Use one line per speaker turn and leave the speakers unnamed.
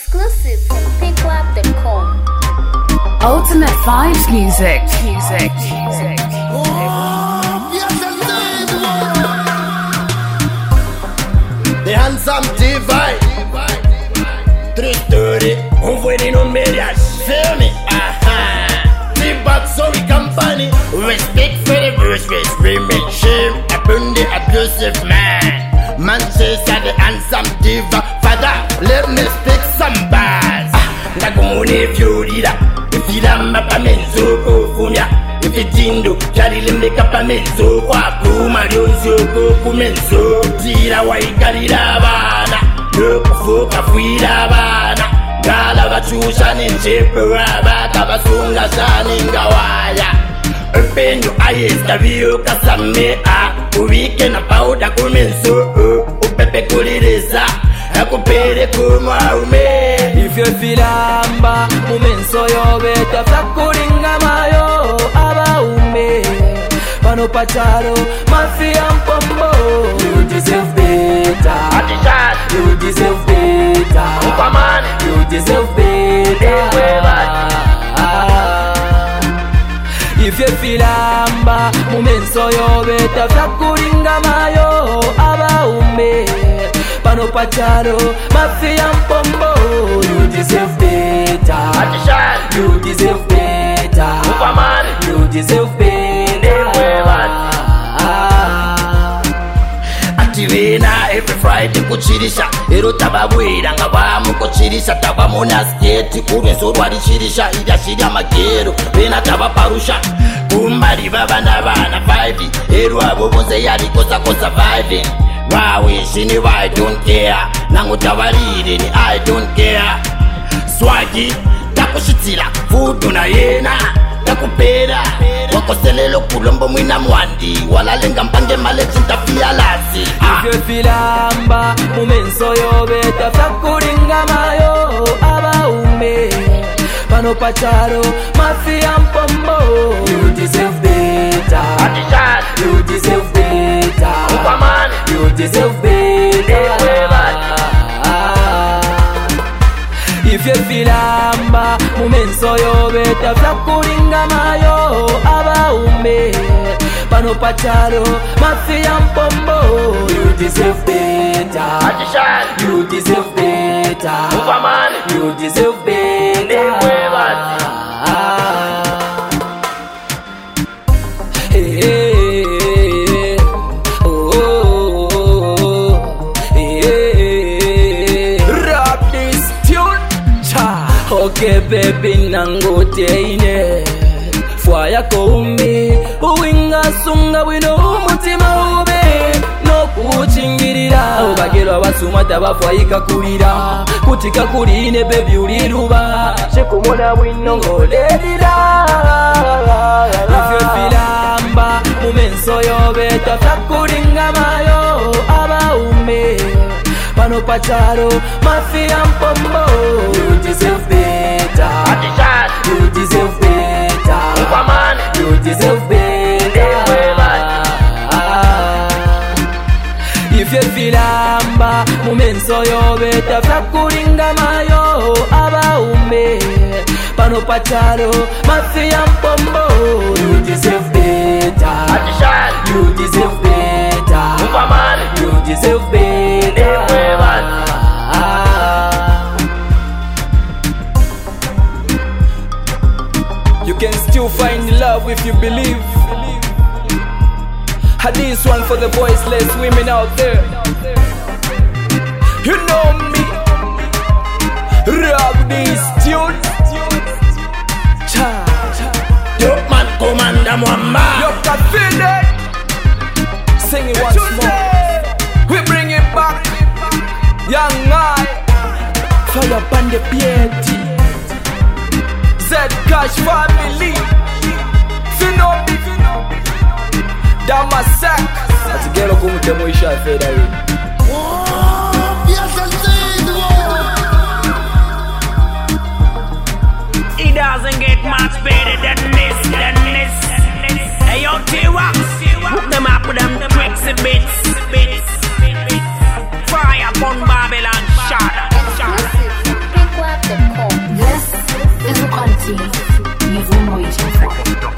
Exclusive from pickwap.com.
Ultimate Vibes Music.
The handsome divine. True story. On voit des noms de mariage. Feel me? T-Box Sorry Company. Respect for the verse, remake shame upon the abusive man. Man says that the handsome diva. Father, let me speak some bars. Ndagumuni fyurira. Ifilamba pamenzo kufunya. Ifitindo charili mbeka pamenzo. Kwa kuma lyonzo kumenzo. Tira waikalira abana. Yokufuka fuira abana. Gala bachusha ninchepe wabata. Basunga shani ngawaya. Upenyo ayesta biyo kasame. Uwike na pauda kumenzo. Upepe kulireza. Akupere kumaume.
If you feel amba, mumenso yo beta flakuringa mayo abaume. Pano pacharo, mafia mpombo. You deserve better. You deserve better. You deserve better. If you feel amba, mumenso yo beta flakuringa mayo abaume. Pano pacharo, mafia mpombo. You deserve better. You deserve better. You deserve better.
Ativena every Friday kuchirisha. Ero tababwira nga bamu kuchirisha. Tabamona skate kureso rwarichirisha. Ida shiria magero bena tabaparusha. Kumbari baba na bana 5. Ero abo bonze yari kosa surviving. Wawishini I don't care. Nangu tawarire ni I don't care. Swagi takushitila fudu na yena takupera. Wakoselelo kulombo mwina mwandi. Walalenga mpange malechi ntafia lasi.
If you feel amba, mumenso yo beta flakuringa mayo abaume. Pano pacharo, mafia mpombo. You deserve better. You deserve better. You deserve better. If you feel amba, mumenso yo beta flakuringa mayo abaume. Pano pacharo, mafia mpombo. You deserve better. You deserve better. You deserve better. Okay baby nangoteine Fwaya koumi Uwinga sunga wino umutima ube No kuchingirira Ubagirwa basumata bafwayika kurira Kutika kurine baby uriruba Shekumona wino ngolerira If you feel amba Mumenso yo beta flakuringa mayo abaume Pano pacharo, mafia mpombo. You deserve better. You deserve better. You deserve better. If you feel amba, mumenso yo beta flakuringa mayo abaume. Pano pacharo, mafia mpombo. You deserve better. You deserve better. You deserve better. You can still find love if you believe. This one for the voiceless women out there. You know me. Rob this tune.
Yo man commander mwamba.
You can feel it. Sing it once more. We bring it back. Young eye. Fire Bande Pieti. Z Cash family. Finobi. Damasak. Atigero kumtemuisha feda hii.
It doesn't get much better than this. Hey yo T-Wax, hook them up with them tricks and bits. Fire upon Babylon, shut up.
you're waiting for.